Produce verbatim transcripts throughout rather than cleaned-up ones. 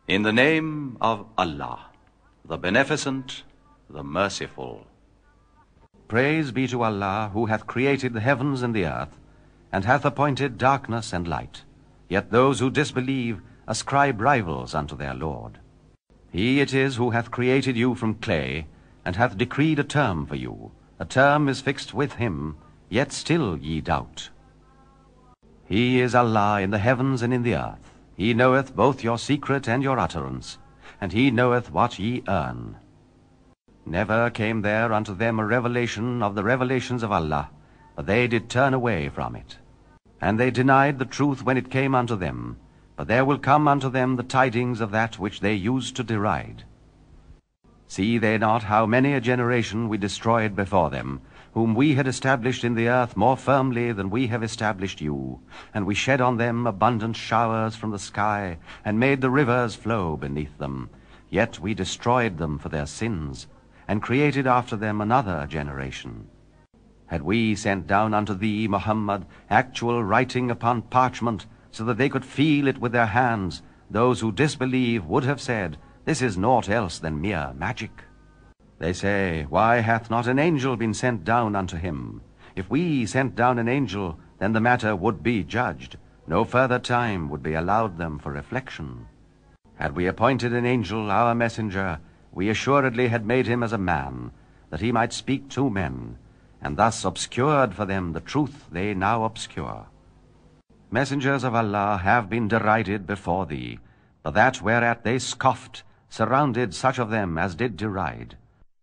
In the name of Allah, the Beneficent, the Merciful. Praise be to Allah, who hath created the heavens and the earth, and hath appointed darkness and light. Yet those who disbelieve ascribe rivals unto their Lord. He it is who hath created you from clay, and hath decreed a term for you. A term is fixed with him, yet still ye doubt. He is Allah in the heavens and in the earth. He knoweth both your secret and your utterance, and he knoweth what ye earn. Never came there unto them a revelation of the revelations of Allah, but they did turn away from it. And they denied the truth when it came unto them, but there will come unto them the tidings of that which they used to deride. See they not how many a generation we destroyed before them, whom we had established in the earth more firmly than we have established you, and we shed on them abundant showers from the sky, and made the rivers flow beneath them. Yet we destroyed them for their sins, and created after them another generation. Had we sent down unto thee, Muhammad, actual writing upon parchment, so that they could feel it with their hands, those who disbelieve would have said, This is naught else than mere magic. They say, Why hath not an angel been sent down unto him? If we sent down an angel, then the matter would be judged. No further time would be allowed them for reflection. Had we appointed an angel, our messenger, we assuredly had made him as a man, that he might speak to men, and thus obscured for them the truth they now obscure. Messengers of Allah have been derided before thee, but that whereat they scoffed surrounded such of them as did deride.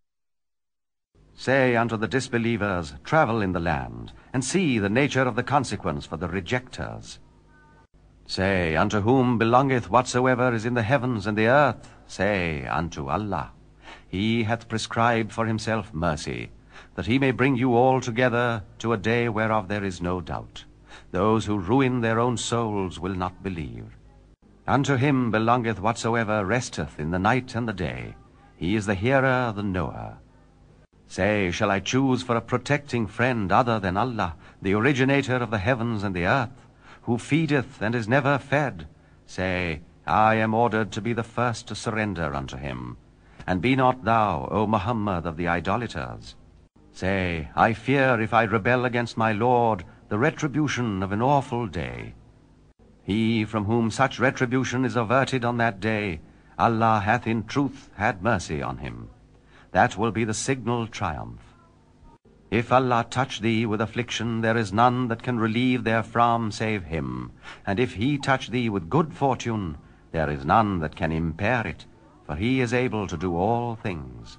Say unto the disbelievers, Travel in the land, and see the nature of the consequence for the rejectors. Say, Unto whom belongeth whatsoever is in the heavens and the earth? Say, Unto Allah. He hath prescribed for himself mercy, that he may bring you all together to a day whereof there is no doubt. Those who ruin their own souls will not believe. Unto him belongeth whatsoever resteth in the night and the day. He is the hearer, the knower. Say, shall I choose for a protecting friend other than Allah, the originator of the heavens and the earth, who feedeth and is never fed? Say, I am ordered to be the first to surrender unto him. And be not thou, O Muhammad, of the idolaters. Say, I fear if I rebel against my Lord, the retribution of an awful day. He from whom such retribution is averted on that day, Allah hath in truth had mercy on him. That will be the signal triumph. If Allah touch thee with affliction, there is none that can relieve therefrom save him. And if he touch thee with good fortune, there is none that can impair it, for he is able to do all things.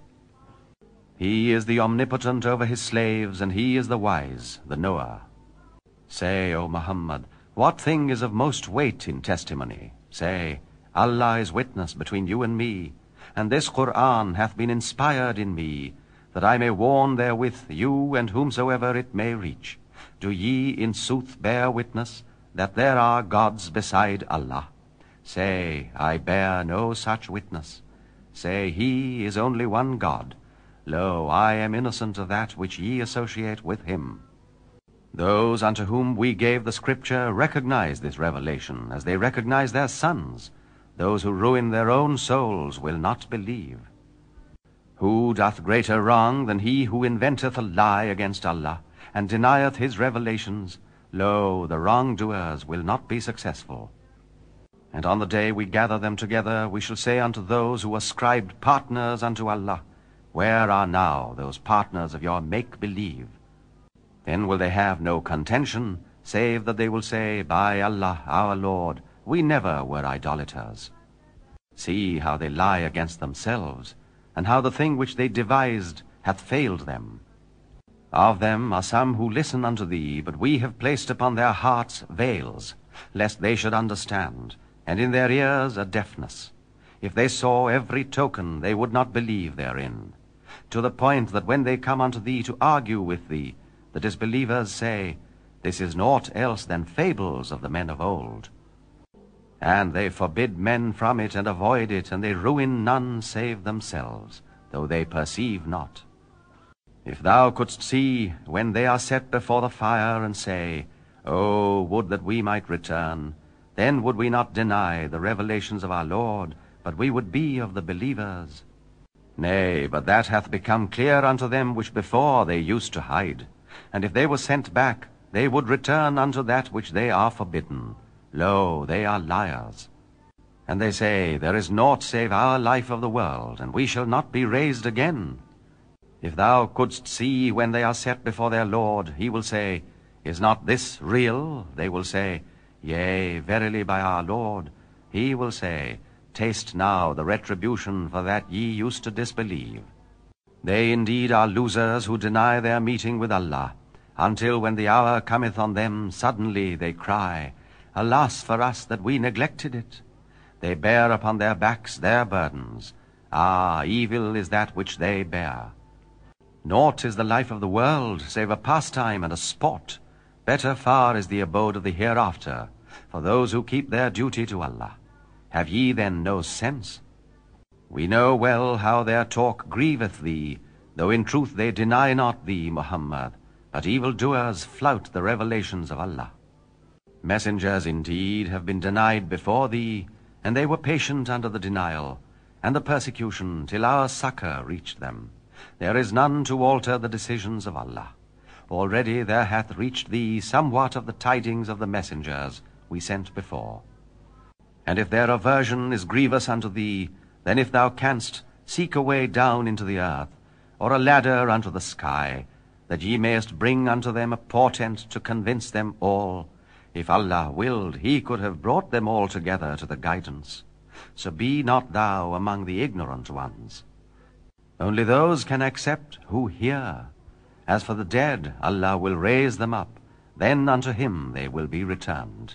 He is the omnipotent over his slaves, and he is the wise, the knower. Say, O Muhammad, what thing is of most weight in testimony? Say, Allah is witness between you and me, and this Qur'an hath been inspired in me, that I may warn therewith you and whomsoever it may reach. Do ye in sooth bear witness that there are gods beside Allah? Say, I bear no such witness. Say, he is only one God. Lo, I am innocent of that which ye associate with him. Those unto whom we gave the scripture recognize this revelation, as they recognize their sons. Those who ruin their own souls will not believe. Who doth greater wrong than he who inventeth a lie against Allah, and denieth his revelations? Lo, the wrongdoers will not be successful. And on the day we gather them together, we shall say unto those who ascribed partners unto Allah, Where are now those partners of your make-believe? Then will they have no contention, save that they will say, By Allah our Lord, we never were idolaters. See how they lie against themselves, and how the thing which they devised hath failed them. Of them are some who listen unto thee, but we have placed upon their hearts veils, lest they should understand, and in their ears a deafness. If they saw every token, they would not believe therein. To the point that when they come unto thee to argue with thee, the disbelievers say, This is naught else than fables of the men of old. And they forbid men from it and avoid it, and they ruin none save themselves, though they perceive not. If thou couldst see when they are set before the fire, and say, Oh, would that we might return, then would we not deny the revelations of our Lord, but we would be of the believers. Nay, but that hath become clear unto them which before they used to hide. And if they were sent back, they would return unto that which they are forbidden. Lo, they are liars. And they say, There is naught save our life of the world, and we shall not be raised again. If thou couldst see when they are set before their Lord, he will say, Is not this real? They will say, Yea, verily by our Lord. He will say, Taste now the retribution for that ye used to disbelieve. They indeed are losers who deny their meeting with Allah, until when the hour cometh on them, suddenly they cry, Alas for us that we neglected it. They bear upon their backs their burdens. Ah, evil is that which they bear. Naught is the life of the world, save a pastime and a sport. Better far is the abode of the hereafter, for those who keep their duty to Allah. Have ye then no sense? We know well how their talk grieveth thee, though in truth they deny not thee, Muhammad, but evildoers flout the revelations of Allah. Messengers indeed have been denied before thee, and they were patient under the denial, and the persecution, till our succor reached them. There is none to alter the decisions of Allah. Already there hath reached thee somewhat of the tidings of the messengers we sent before. And if their aversion is grievous unto thee, then if thou canst, seek a way down into the earth, or a ladder unto the sky, that ye mayest bring unto them a portent to convince them all. If Allah willed, he could have brought them all together to the guidance. So be not thou among the ignorant ones. Only those can accept who hear. As for the dead, Allah will raise them up, then unto him they will be returned.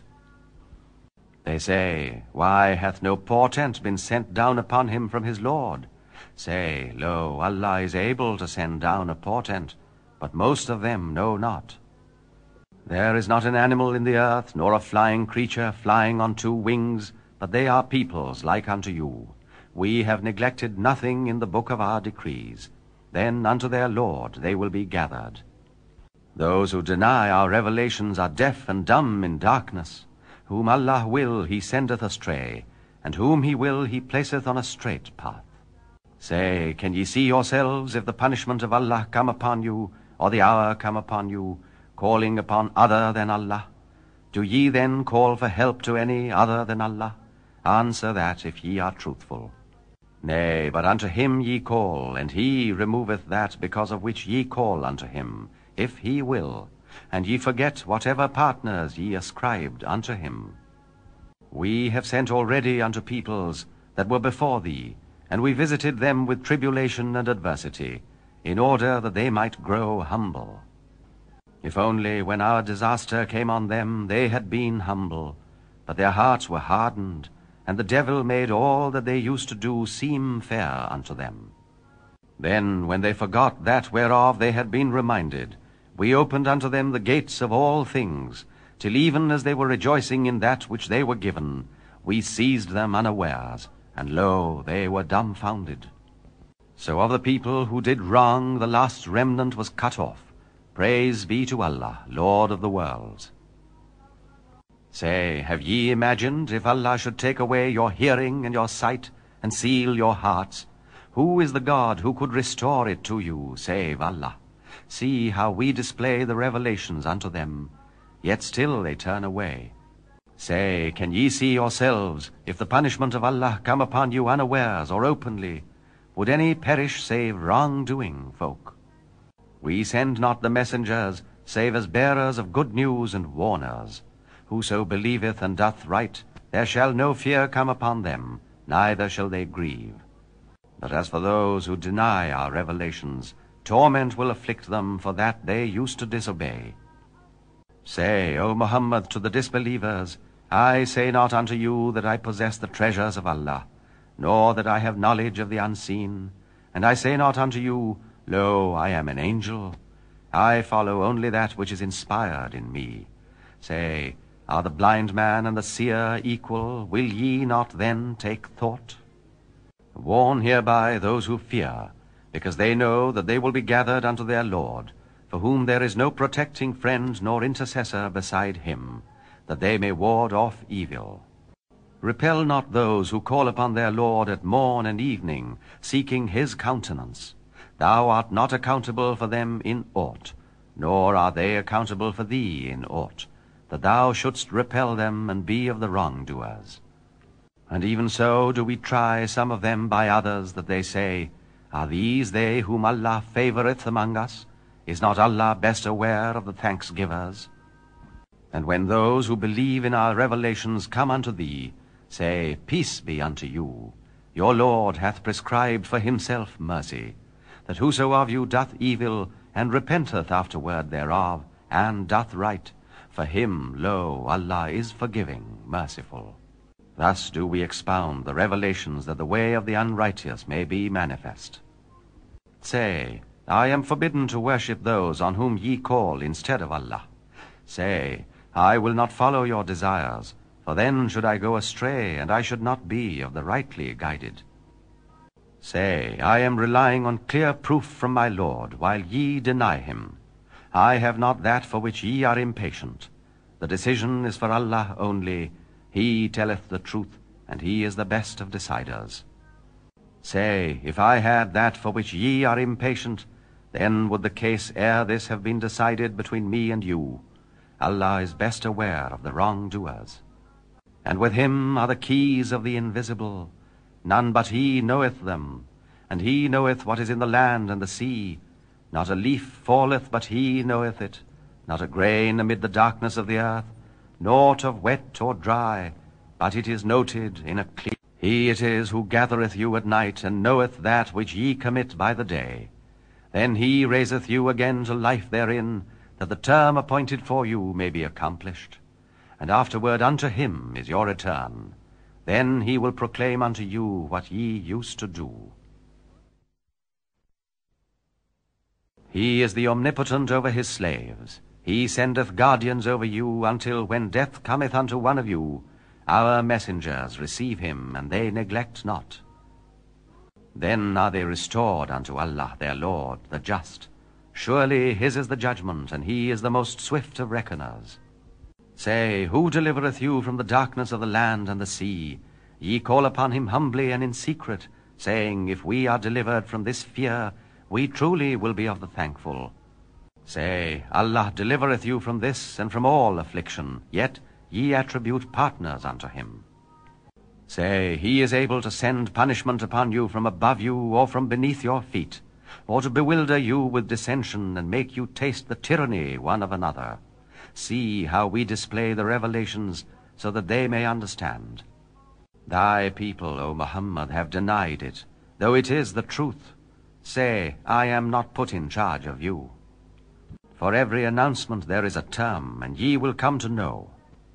They say, Why hath no portent been sent down upon him from his Lord? Say, Lo, Allah is able to send down a portent, but most of them know not. There is not an animal in the earth, nor a flying creature flying on two wings, but they are peoples like unto you. We have neglected nothing in the book of our decrees. Then unto their Lord they will be gathered. Those who deny our revelations are deaf and dumb in darkness. Whom Allah will he sendeth astray, and whom he will he placeth on a straight path. Say, can ye see yourselves if the punishment of Allah come upon you, or the hour come upon you, calling upon other than Allah? Do ye then call for help to any other than Allah? Answer that if ye are truthful. Nay, but unto him ye call, and he removeth that because of which ye call unto him, if he will, and ye forget whatever partners ye ascribed unto him. We have sent already unto peoples that were before thee, and we visited them with tribulation and adversity, in order that they might grow humble. If only when our disaster came on them they had been humble, but their hearts were hardened, and the devil made all that they used to do seem fair unto them. Then, when they forgot that whereof they had been reminded, we opened unto them the gates of all things, till even as they were rejoicing in that which they were given, we seized them unawares, and lo, they were dumbfounded. So of the people who did wrong the last remnant was cut off. Praise be to Allah, Lord of the worlds. Say, have ye imagined if Allah should take away your hearing and your sight, and seal your hearts? Who is the God who could restore it to you, save Allah? See how we display the revelations unto them, yet still they turn away. Say, can ye see yourselves, if the punishment of Allah come upon you unawares or openly? Would any perish save wrong-doing folk? We send not the messengers, save as bearers of good news and warners. Whoso believeth and doth right, there shall no fear come upon them, neither shall they grieve. But as for those who deny our revelations, torment will afflict them for that they used to disobey. Say, O Muhammad, to the disbelievers, I say not unto you that I possess the treasures of Allah, nor that I have knowledge of the unseen. And I say not unto you, Lo, I am an angel. I follow only that which is inspired in me. Say, are the blind man and the seer equal? Will ye not then take thought? Warn hereby those who fear, because they know that they will be gathered unto their Lord, for whom there is no protecting friend nor intercessor beside him, that they may ward off evil. repel not those who call upon their Lord at morn and evening, seeking his countenance. Thou art not accountable for them in aught, nor are they accountable for thee in aught, that thou shouldst repel them and be of the wrongdoers. And even so do we try some of them by others, that they say, Are these they whom Allah favoureth among us? Is not Allah best aware of the thanksgivers? And when those who believe in our revelations come unto thee, say, Peace be unto you. Your Lord hath prescribed for himself mercy, that whoso of you doth evil, and repenteth afterward thereof, and doth right, for him, lo, Allah is forgiving, merciful. Thus do we expound the revelations, that the way of the unrighteous may be manifest. Say, I am forbidden to worship those on whom ye call instead of Allah. Say, I will not follow your desires, for then should I go astray, and I should not be of the rightly guided. Say, I am relying on clear proof from my Lord, while ye deny him. I have not that for which ye are impatient. The decision is for Allah only. He telleth the truth, and he is the best of deciders. Say, if I had that for which ye are impatient, then would the case ere this have been decided between me and you. Allah is best aware of the wrongdoers. And with him are the keys of the invisible. None but he knoweth them, and he knoweth what is in the land and the sea. Not a leaf falleth but he knoweth it, not a grain amid the darkness of the earth, naught of wet or dry, but it is noted in a clear. He it is who gathereth you at night, and knoweth that which ye commit by the day. Then he raiseth you again to life therein, that the term appointed for you may be accomplished. And afterward unto him is your return. Then he will proclaim unto you what ye used to do. He is the omnipotent over his slaves. He sendeth guardians over you, until when death cometh unto one of you, our messengers receive him, and they neglect not. Then are they restored unto Allah their Lord, the just. Surely his is the judgment, and he is the most swift of reckoners. Say, who delivereth you from the darkness of the land and the sea? Ye call upon him humbly and in secret, saying, If we are delivered from this fear, we truly will be of the thankful. Say, Allah delivereth you from this and from all affliction, yet ye attribute partners unto him. Say, he is able to send punishment upon you from above you or from beneath your feet, or to bewilder you with dissension and make you taste the tyranny one of another. See how we display the revelations, so that they may understand. Thy people, O Muhammad, have denied it, though it is the truth. Say, I am not put in charge of you. For every announcement there is a term, and ye will come to know.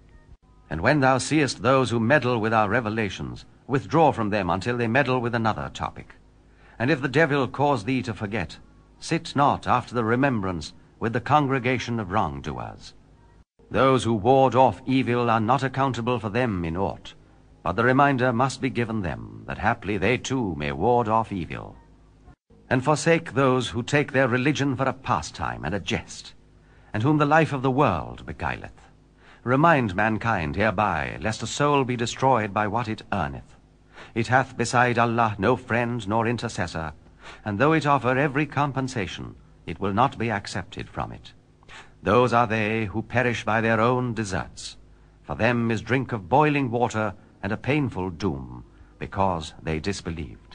And when thou seest those who meddle with our revelations, withdraw from them until they meddle with another topic. And if the devil cause thee to forget, sit not after the remembrance with the congregation of wrongdoers. Those who ward off evil are not accountable for them in aught, but the reminder must be given them, that haply they too may ward off evil. And forsake those who take their religion for a pastime and a jest, and whom the life of the world beguileth. Remind mankind hereby, lest a soul be destroyed by what it earneth. It hath beside Allah no friend nor intercessor, and though it offer every compensation, it will not be accepted from it. Those are they who perish by their own deserts. For them is drink of boiling water and a painful doom, because they disbelieved.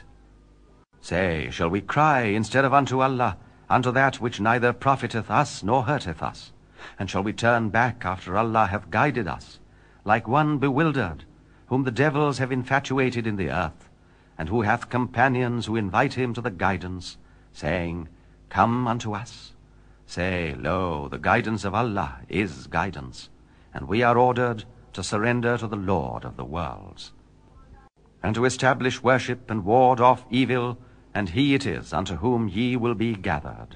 Say, shall we cry instead of unto Allah, unto that which neither profiteth us nor hurteth us? And shall we turn back after Allah hath guided us, like one bewildered, whom the devils have infatuated in the earth, and who hath companions who invite him to the guidance, saying, Come unto us? Say, lo, the guidance of Allah is guidance, and we are ordered to surrender to the Lord of the worlds, and to establish worship and ward off evil, and he it is unto whom ye will be gathered.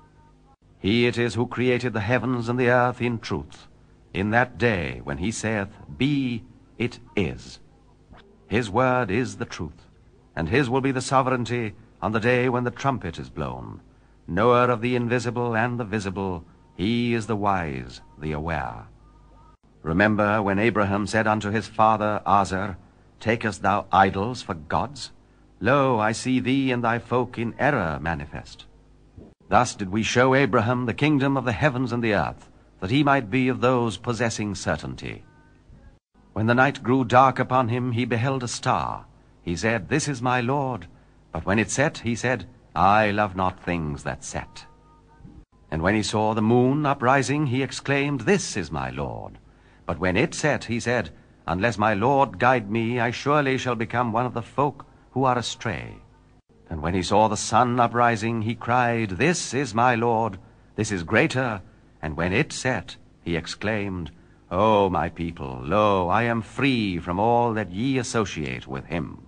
He it is who created the heavens and the earth in truth, in that day when he saith, Be, it is. His word is the truth, and his will be the sovereignty on the day when the trumpet is blown. Knower of the invisible and the visible, he is the wise, the aware. Remember when Abraham said unto his father Azar, Takest thou idols for gods? Lo, I see thee and thy folk in error manifest. Thus did we show Abraham the kingdom of the heavens and the earth, that he might be of those possessing certainty. When the night grew dark upon him, he beheld a star. He said, This is my Lord. But when it set, he said, I love not things that set. And when he saw the moon uprising, he exclaimed, This is my Lord. But when it set, he said, Unless my Lord guide me, I surely shall become one of the folk who are astray. And when he saw the sun uprising, he cried, This is my Lord, this is greater. And when it set, he exclaimed, O my people, lo, I am free from all that ye associate with him.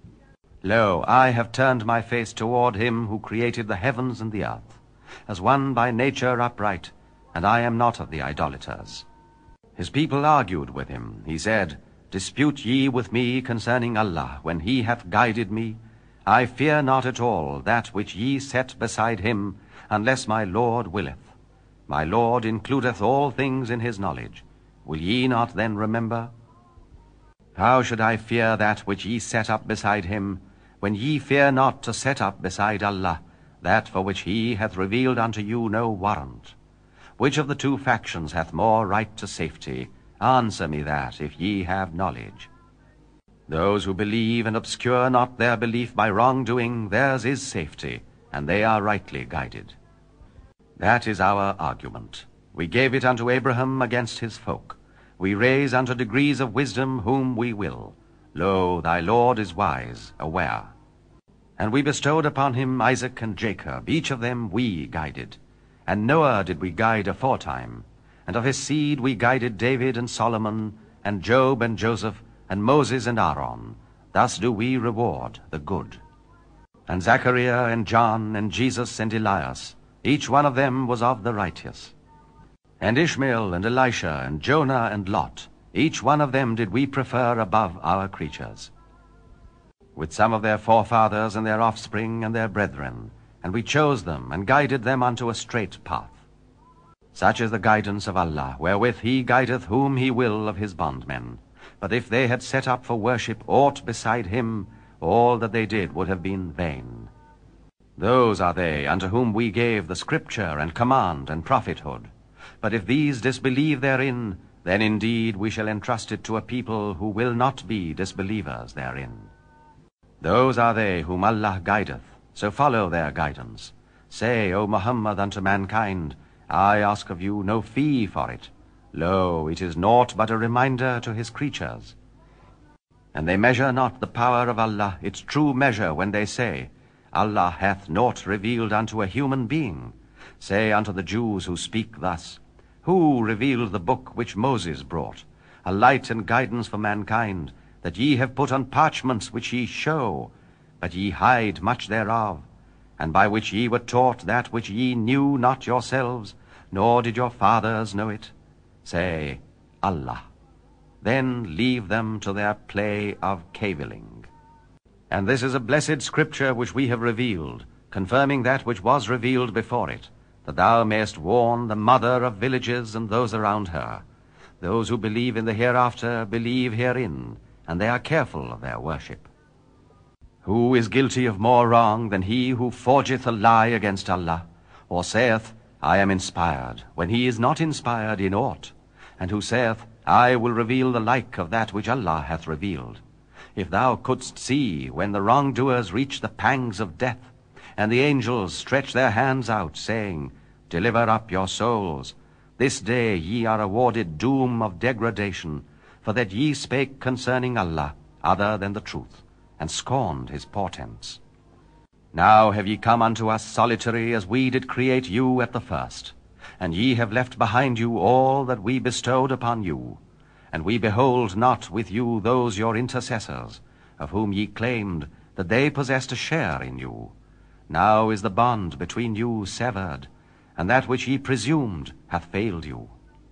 Lo, I have turned my face toward him who created the heavens and the earth, as one by nature upright, and I am not of the idolaters. His people argued with him. He said, Dispute ye with me concerning Allah, when he hath guided me? I fear not at all that which ye set beside him, unless my Lord willeth. My Lord includeth all things in his knowledge. Will ye not then remember? How should I fear that which ye set up beside him, when ye fear not to set up beside Allah that for which he hath revealed unto you no warrant? Which of the two factions hath more right to safety? Answer me that, if ye have knowledge. Those who believe and obscure not their belief by wrongdoing, theirs is safety, and they are rightly guided. That is our argument. We gave it unto Abraham against his folk. We raise unto degrees of wisdom whom we will. Lo, thy Lord is wise, aware. And we bestowed upon him Isaac and Jacob, each of them we guided. And Noah did we guide aforetime. And of his seed we guided David and Solomon, and Job and Joseph, and Moses and Aaron. Thus do we reward the good. And Zachariah and John and Jesus and Elias, each one of them was of the righteous. And Ishmael and Elisha and Jonah and Lot, each one of them did we prefer above our creatures. With some of their forefathers and their offspring and their brethren, and we chose them and guided them unto a straight path. Such is the guidance of Allah, wherewith he guideth whom he will of his bondmen. But if they had set up for worship aught beside him, all that they did would have been vain. Those are they unto whom we gave the scripture and command and prophethood. But if these disbelieve therein, then indeed we shall entrust it to a people who will not be disbelievers therein. Those are they whom Allah guideth, so follow their guidance. Say, O Muhammad, unto mankind, I ask of you no fee for it. Lo, it is naught but a reminder to his creatures. And they measure not the power of Allah its true measure when they say, Allah hath naught revealed unto a human being. Say unto the Jews who speak thus, Who revealed the book which Moses brought, a light and guidance for mankind, that ye have put on parchments which ye show, but ye hide much thereof, and by which ye were taught that which ye knew not yourselves, nor did your fathers know it? Say, Allah. Then leave them to their play of cavilling. And this is a blessed scripture which we have revealed, confirming that which was revealed before it, that thou mayest warn the mother of villages and those around her. Those who believe in the hereafter believe herein, and they are careful of their worship. Who is guilty of more wrong than he who forgeth a lie against Allah, or saith, I am inspired, when he is not inspired in aught, and who saith, I will reveal the like of that which Allah hath revealed? If thou couldst see when the wrongdoers reach the pangs of death, and the angels stretch their hands out, saying, Deliver up your souls. This day ye are awarded doom of degradation, for that ye spake concerning Allah other than the truth, and scorned his portents. Now have ye come unto us solitary, as we did create you at the first, and ye have left behind you all that we bestowed upon you. And we behold not with you those your intercessors, of whom ye claimed that they possessed a share in you. Now is the bond between you severed, and that which ye presumed hath failed you.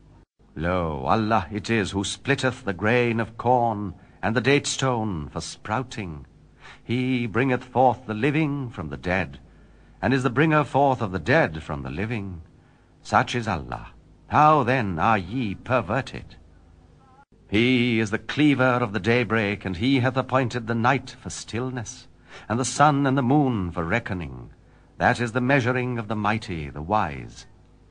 Lo, Allah it is who splitteth the grain of corn and the date stone for sprouting. He bringeth forth the living from the dead, and is the bringer forth of the dead from the living. Such is Allah. How then are ye perverted? He is the cleaver of the daybreak, and he hath appointed the night for stillness, and the sun and the moon for reckoning. That is the measuring of the mighty, the wise.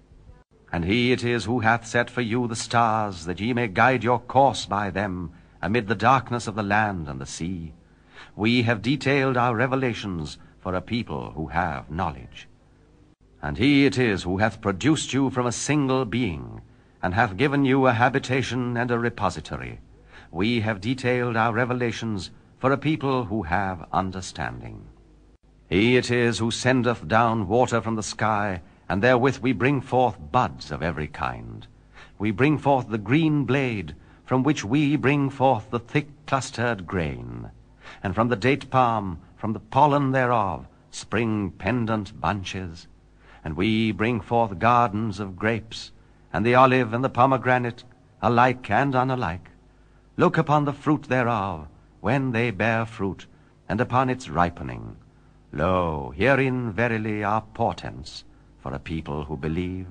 And he it is who hath set for you the stars, that ye may guide your course by them, amid the darkness of the land and the sea. We have detailed our revelations for a people who have knowledge. And he it is who hath produced you from a single being, and hath given you a habitation and a repository. We have detailed our revelations for a people who have understanding. He it is who sendeth down water from the sky, and therewith we bring forth buds of every kind. We bring forth the green blade, from which we bring forth the thick clustered grain. And from the date palm, from the pollen thereof, spring pendant bunches. And we bring forth gardens of grapes, and the olive and the pomegranate, alike and unalike. Look upon the fruit thereof, when they bear fruit, and upon its ripening. Lo, herein verily are portents for a people who believe.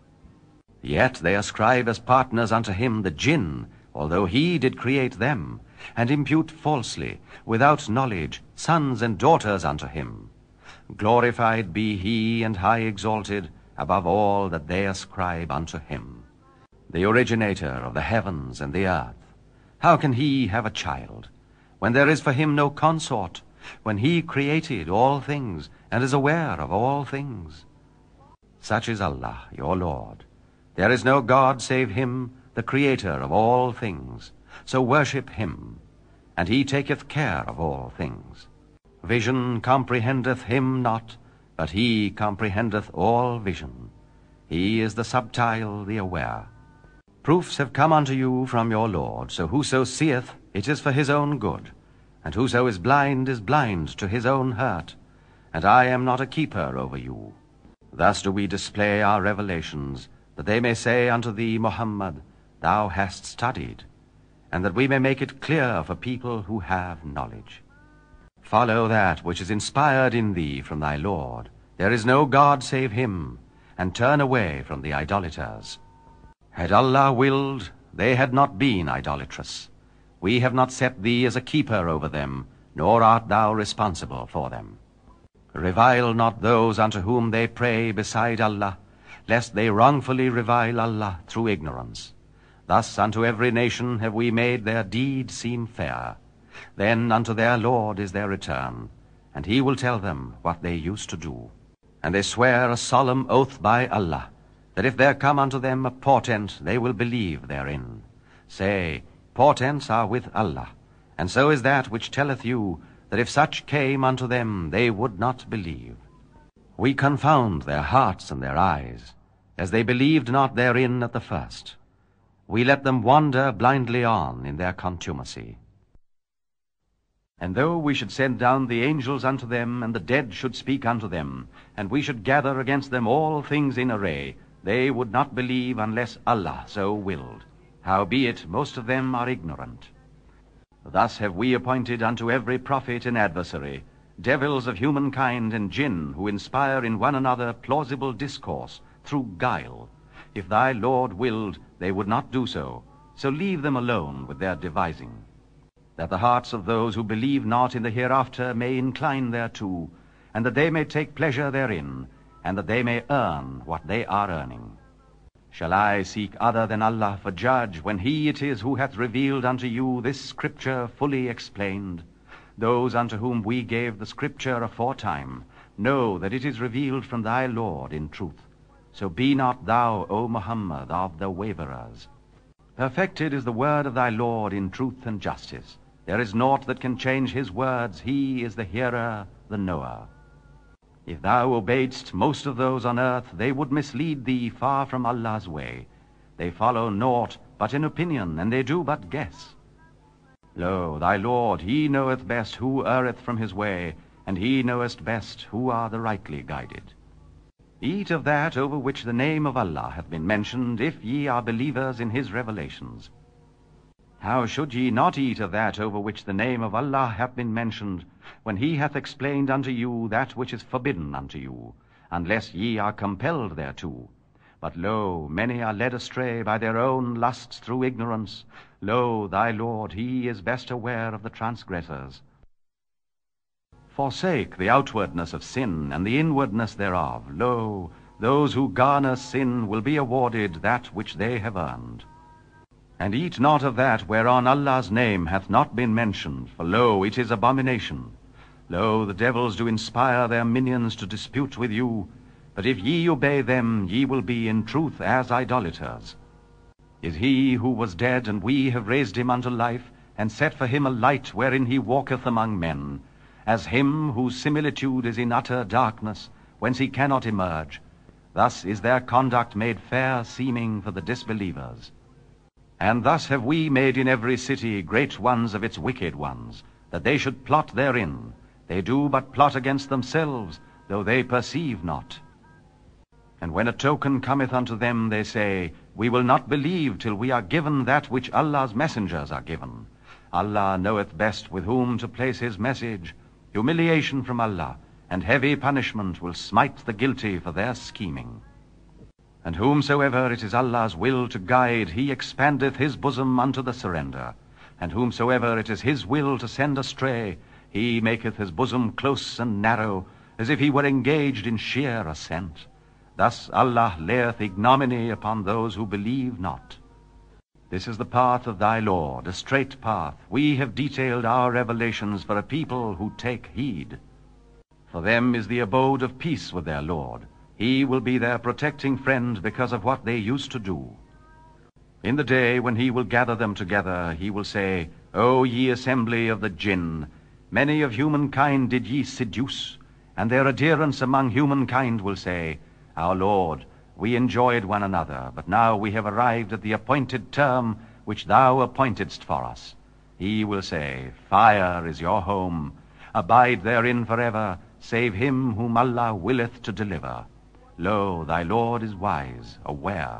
Yet they ascribe as partners unto him the jinn, although he did create them, and impute falsely, without knowledge, sons and daughters unto him. Glorified be he, and high exalted, above all that they ascribe unto him. The originator of the heavens and the earth. How can he have a child, when there is for him no consort, when he created all things, and is aware of all things? Such is Allah, your Lord. There is no God save him, the creator of all things. So worship him, and he taketh care of all things. Vision comprehendeth him not, but he comprehendeth all vision. He is the subtile, the aware. Proofs have come unto you from your Lord, so whoso seeth, it is for his own good, and whoso is blind is blind to his own hurt, and I am not a keeper over you. Thus do we display our revelations, that they may say unto thee, Muhammad, thou hast studied, and that we may make it clear for people who have knowledge. Follow that which is inspired in thee from thy Lord. There is no God save him, and turn away from the idolaters. Had Allah willed, they had not been idolatrous. We have not set thee as a keeper over them, nor art thou responsible for them. Revile not those unto whom they pray beside Allah, lest they wrongfully revile Allah through ignorance. Thus unto every nation have we made their deed seem fair. Then unto their Lord is their return, and he will tell them what they used to do. And they swear a solemn oath by Allah, that if there come unto them a portent, they will believe therein. Say, portents are with Allah, and so is that which telleth you, that if such came unto them, they would not believe. We confound their hearts and their eyes, as they believed not therein at the first. We let them wander blindly on in their contumacy. And though we should send down the angels unto them, and the dead should speak unto them, and we should gather against them all things in array, they would not believe unless Allah so willed. Howbeit most of them are ignorant. Thus have we appointed unto every prophet an adversary, devils of humankind and jinn, who inspire in one another plausible discourse through guile. If thy Lord willed, they would not do so, so leave them alone with their devising, that the hearts of those who believe not in the hereafter may incline thereto, and that they may take pleasure therein, and that they may earn what they are earning. Shall I seek other than Allah for judge, when he it is who hath revealed unto you this scripture fully explained? Those unto whom we gave the scripture aforetime know that it is revealed from thy Lord in truth. So be not thou, O Muhammad, of the waverers. Perfected is the word of thy Lord in truth and justice. There is naught that can change his words. He is the hearer, the knower. If thou obeyedst most of those on earth, they would mislead thee far from Allah's way. They follow naught but in opinion, and they do but guess. Lo, thy Lord, he knoweth best who erreth from his way, and he knoweth best who are the rightly guided. Eat of that over which the name of Allah hath been mentioned, if ye are believers in his revelations. How should ye not eat of that over which the name of Allah hath been mentioned, when he hath explained unto you that which is forbidden unto you, unless ye are compelled thereto? But lo, many are led astray by their own lusts through ignorance. Lo, thy Lord, he is best aware of the transgressors. Forsake the outwardness of sin, and the inwardness thereof. Lo, those who garner sin will be awarded that which they have earned. And eat not of that whereon Allah's name hath not been mentioned, for lo, it is abomination. Lo, the devils do inspire their minions to dispute with you, but if ye obey them, ye will be in truth as idolaters. Is he who was dead, and we have raised him unto life, and set for him a light wherein he walketh among men, as him whose similitude is in utter darkness, whence he cannot emerge. Thus is their conduct made fair seeming for the disbelievers. And thus have we made in every city great ones of its wicked ones, that they should plot therein. They do but plot against themselves, though they perceive not. And when a token cometh unto them, they say, We will not believe till we are given that which Allah's messengers are given. Allah knoweth best with whom to place his message. Humiliation from Allah, and heavy punishment will smite the guilty for their scheming. And whomsoever it is Allah's will to guide, he expandeth his bosom unto the surrender. And whomsoever it is his will to send astray, he maketh his bosom close and narrow, as if he were engaged in sheer ascent. Thus Allah layeth ignominy upon those who believe not. This is the path of thy Lord, a straight path. We have detailed our revelations for a people who take heed. For them is the abode of peace with their Lord. He will be their protecting friend because of what they used to do. In the day when he will gather them together, he will say, O ye assembly of the jinn, many of humankind did ye seduce, and their adherents among humankind will say, Our Lord, we enjoyed one another, but now we have arrived at the appointed term which thou appointedst for us. He will say, Fire is your home. Abide therein forever, save him whom Allah willeth to deliver. Lo, thy Lord is wise, aware.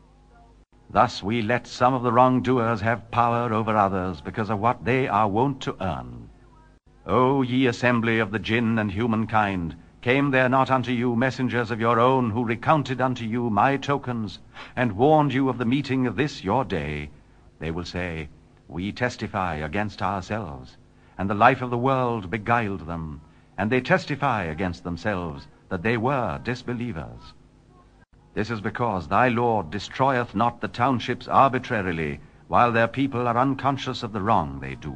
Thus we let some of the wrongdoers have power over others because of what they are wont to earn. O ye assembly of the jinn and humankind, came there not unto you messengers of your own who recounted unto you my tokens, and warned you of the meeting of this your day? They will say, We testify against ourselves, and the life of the world beguiled them, and they testify against themselves that they were disbelievers. This is because thy Lord destroyeth not the townships arbitrarily, while their people are unconscious of the wrong they do.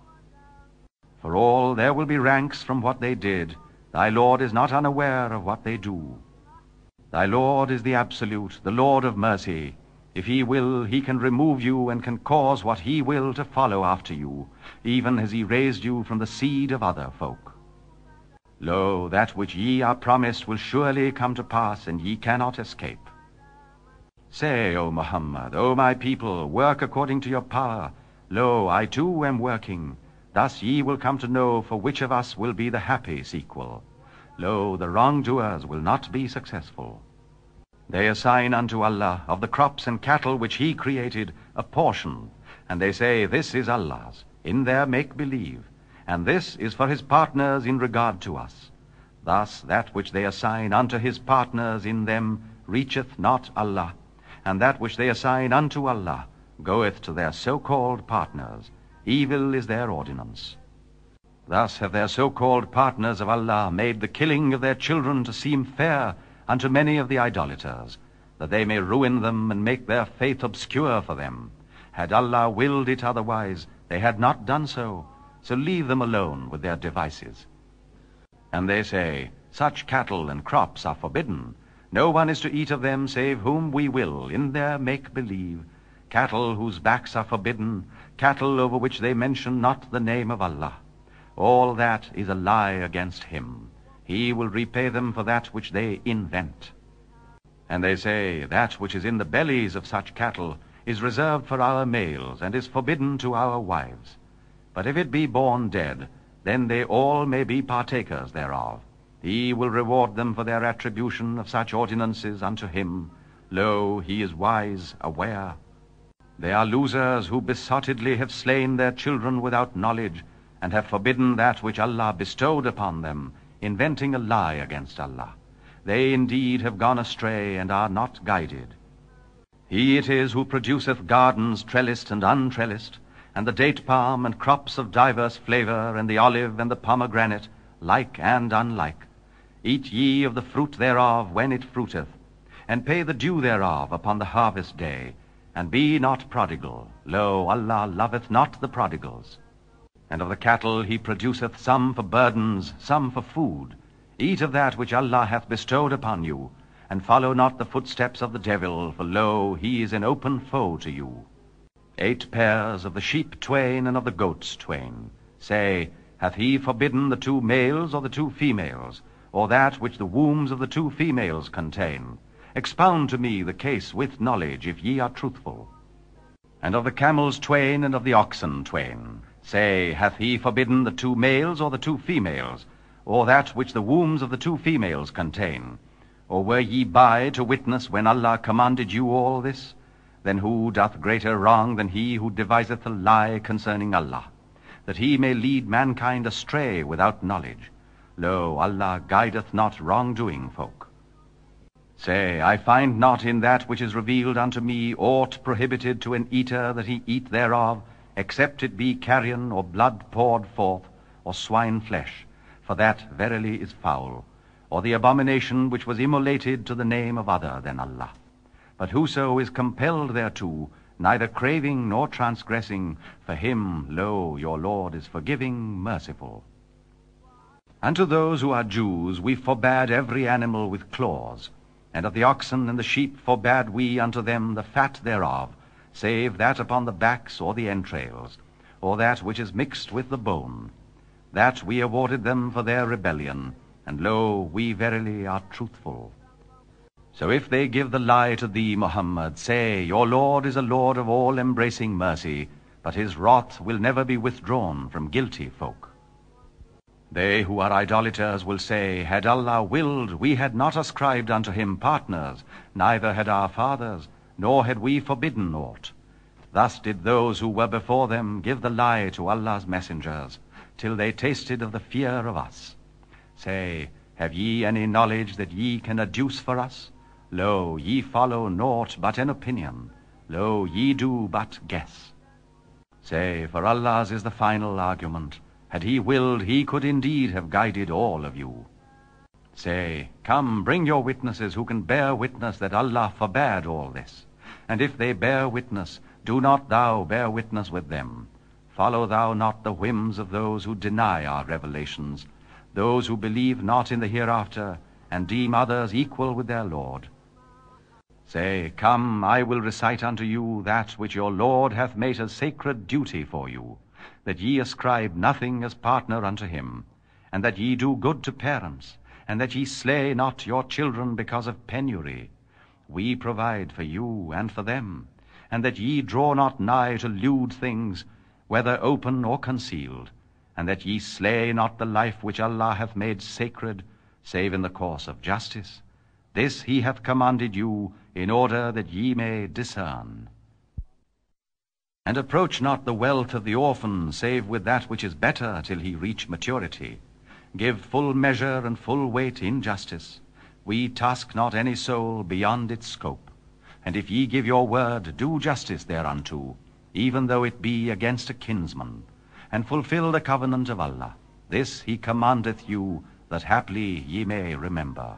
For all there will be ranks from what they did. Thy Lord is not unaware of what they do. Thy Lord is the Absolute, the Lord of mercy. If he will, he can remove you and can cause what he will to follow after you, even as he raised you from the seed of other folk. Lo, that which ye are promised will surely come to pass, and ye cannot escape. Say, O Muhammad, O my people, work according to your power. Lo, I too am working. Thus ye will come to know for which of us will be the happy sequel. Lo, the wrongdoers will not be successful. They assign unto Allah of the crops and cattle which he created a portion, and they say, This is Allah's, in their make-believe, and this is for his partners in regard to us. Thus that which they assign unto his partners in them reacheth not Allah, and that which they assign unto Allah goeth to their so-called partners. Evil is their ordinance. Thus have their so-called partners of Allah made the killing of their children to seem fair unto many of the idolaters, that they may ruin them and make their faith obscure for them. Had Allah willed it otherwise, they had not done so. So leave them alone with their devices. And they say, Such cattle and crops are forbidden. No one is to eat of them save whom we will, in their make-believe. Cattle whose backs are forbidden, cattle over which they mention not the name of Allah. All that is a lie against him. He will repay them for that which they invent. And they say, That which is in the bellies of such cattle is reserved for our males, and is forbidden to our wives. But if it be born dead, then they all may be partakers thereof. He will reward them for their attribution of such ordinances unto him. Lo, he is wise, aware. They are losers who besottedly have slain their children without knowledge, and have forbidden that which Allah bestowed upon them, inventing a lie against Allah. They indeed have gone astray and are not guided. He it is who produceth gardens trellised and untrellised, and the date palm and crops of diverse flavour, and the olive and the pomegranate, like and unlike. Eat ye of the fruit thereof when it fruiteth, and pay the due thereof upon the harvest day, and be not prodigal. Lo, Allah loveth not the prodigals. And of the cattle he produceth some for burdens, some for food. Eat of that which Allah hath bestowed upon you, and follow not the footsteps of the devil, for lo, he is an open foe to you. Eight pairs of the sheep twain, and of the goats twain. Say, hath he forbidden the two males or the two females, or that which the wombs of the two females contain? Expound to me the case with knowledge, if ye are truthful. And of the camels twain, and of the oxen twain. Say, hath he forbidden the two males or the two females, or that which the wombs of the two females contain? Or were ye by to witness when Allah commanded you all this? Then who doth greater wrong than he who deviseth a lie concerning Allah, that he may lead mankind astray without knowledge? Lo, Allah guideth not wrongdoing folk. Say, I find not in that which is revealed unto me aught prohibited to an eater that he eat thereof, except it be carrion or blood poured forth, or swine flesh, for that verily is foul, or the abomination which was immolated to the name of other than Allah. But whoso is compelled thereto, neither craving nor transgressing, for him, lo, your Lord is forgiving, merciful. Unto those who are Jews we forbade every animal with claws, and of the oxen and the sheep forbade we unto them the fat thereof, save that upon the backs or the entrails, or that which is mixed with the bone. That we awarded them for their rebellion, and lo, we verily are truthful. So if they give the lie to thee, Muhammad, say, your Lord is a Lord of all embracing mercy, but his wrath will never be withdrawn from guilty folk. They who are idolaters will say, had Allah willed, we had not ascribed unto him partners, neither had our fathers, nor had we forbidden aught. Thus did those who were before them give the lie to Allah's messengers, till they tasted of the fear of us. Say, have ye any knowledge that ye can adduce for us? Lo, ye follow naught but an opinion. Lo, ye do but guess. Say, for Allah's is the final argument. Had he willed, he could indeed have guided all of you. Say, come, bring your witnesses who can bear witness that Allah forbade all this. And if they bear witness, do not thou bear witness with them. Follow thou not the whims of those who deny our revelations, those who believe not in the hereafter, and deem others equal with their Lord. Say, come, I will recite unto you that which your Lord hath made a sacred duty for you, that ye ascribe nothing as partner unto him, and that ye do good to parents, and that ye slay not your children because of penury. We provide for you and for them, and that ye draw not nigh to lewd things, whether open or concealed, and that ye slay not the life which Allah hath made sacred, save in the course of justice. This he hath commanded you, in order that ye may discern. And approach not the wealth of the orphan, save with that which is better, till he reach maturity. Give full measure and full weight in justice. We task not any soul beyond its scope. And if ye give your word, do justice thereunto, even though it be against a kinsman, and fulfill the covenant of Allah. This he commandeth you, that haply ye may remember.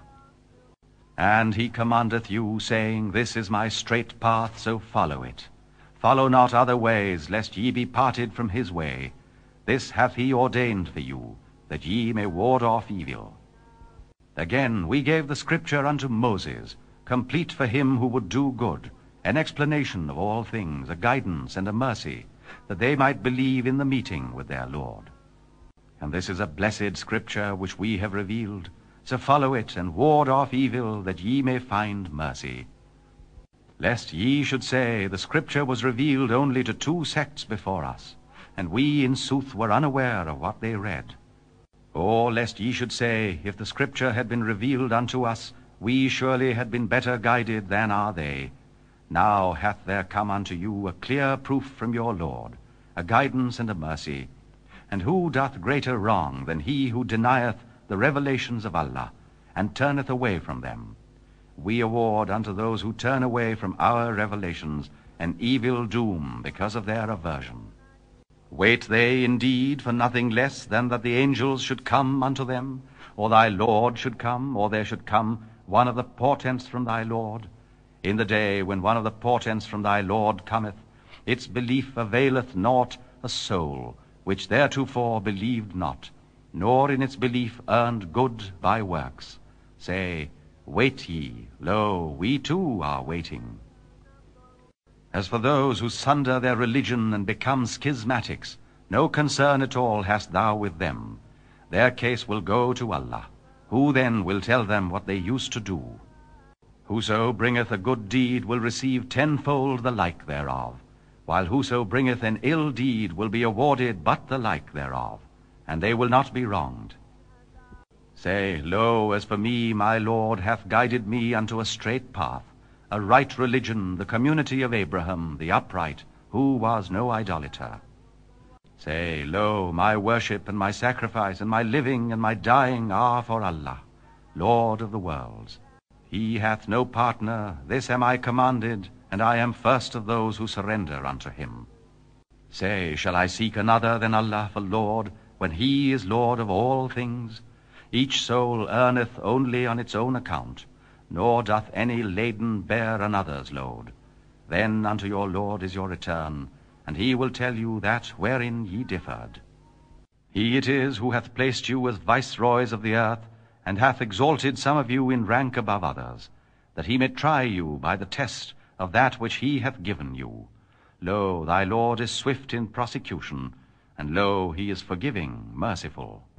And he commandeth you, saying, this is my straight path, so follow it. Follow not other ways, lest ye be parted from his way. This hath he ordained for you, that ye may ward off evil. Again, we gave the scripture unto Moses, complete for him who would do good, an explanation of all things, a guidance and a mercy, that they might believe in the meeting with their Lord. And this is a blessed scripture which we have revealed, so follow it and ward off evil, that ye may find mercy. Lest ye should say, the scripture was revealed only to two sects before us, and we in sooth were unaware of what they read. Or lest ye should say, if the scripture had been revealed unto us, we surely had been better guided than are they. Now hath there come unto you a clear proof from your Lord, a guidance and a mercy. And who doth greater wrong than he who denieth the revelations of Allah, and turneth away from them? we award unto those who turn away from our revelations an evil doom because of their aversion. Wait they indeed for nothing less than that the angels should come unto them, or thy Lord should come, or there should come one of the portents from thy Lord? In the day when one of the portents from thy Lord cometh, its belief availeth naught a soul which theretofore believed not, nor in its belief earned good by works. Say, wait ye, lo, we too are waiting. As for those who sunder their religion and become schismatics, no concern at all hast thou with them. Their case will go to Allah. Who then will tell them what they used to do? Whoso bringeth a good deed will receive tenfold the like thereof, while whoso bringeth an ill deed will be awarded but the like thereof, and they will not be wronged. Say, lo, as for me, my Lord hath guided me unto a straight path, a right religion, the community of Abraham, the upright, who was no idolater. Say, lo, my worship and my sacrifice and my living and my dying are for Allah, Lord of the worlds. He hath no partner, this am I commanded, and I am first of those who surrender unto him. Say, shall I seek another than Allah for Lord, when he is Lord of all things? Each soul earneth only on its own account, nor doth any laden bear another's load. Then unto your Lord is your return, and he will tell you that wherein ye differed. He it is who hath placed you as viceroys of the earth, and hath exalted some of you in rank above others, that he may try you by the test of that which he hath given you. Lo, thy Lord is swift in prosecution, and lo, he is forgiving, merciful.